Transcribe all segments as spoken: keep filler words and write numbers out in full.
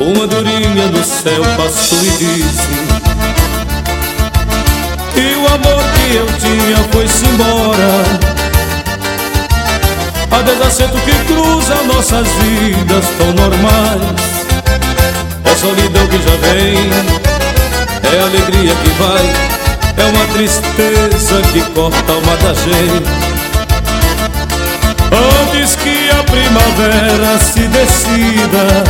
uma andorinha no céu passou e disse que o amor que eu tinha foi-se embora. Há desacento que cruza nossas vidas tão normais. É solidão que já vem, é alegria que vai, é uma tristeza que corta a alma da gente. Antes que a primavera se decida,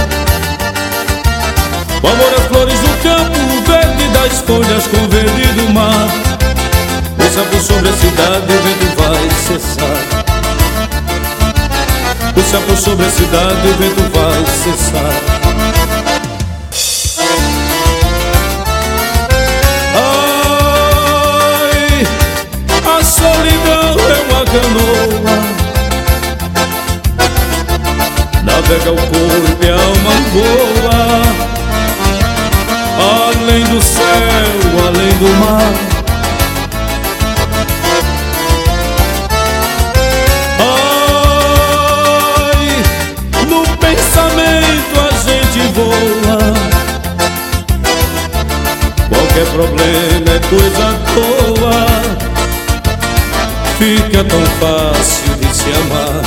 o amor às flores do campo, o verde das folhas com o verde do mar. O sapo sobre a cidade, o vento vai cessar. O sapo sobre a cidade, o vento vai cessar. Ai, a solidão é uma canoa, navega o corpo e a alma voa, além do céu, além do mar. Qualquer problema é coisa à toa, fica tão fácil de se amar.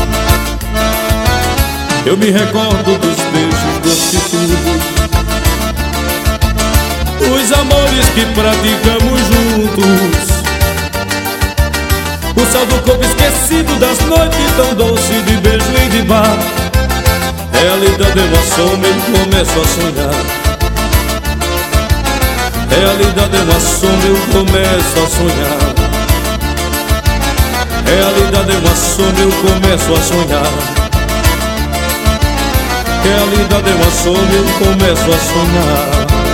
Eu me recordo dos beijos gostosos, os amores que praticamos juntos, o sal do corpo esquecido das noites tão doces de beijo e de bar. Realidade é uma sombra, eu começo a sonhar. Realidade é uma sombra, eu começo a sonhar. Realidade é uma sombra, eu começo a sonhar. Realidade é uma sombra, eu começo a sonhar.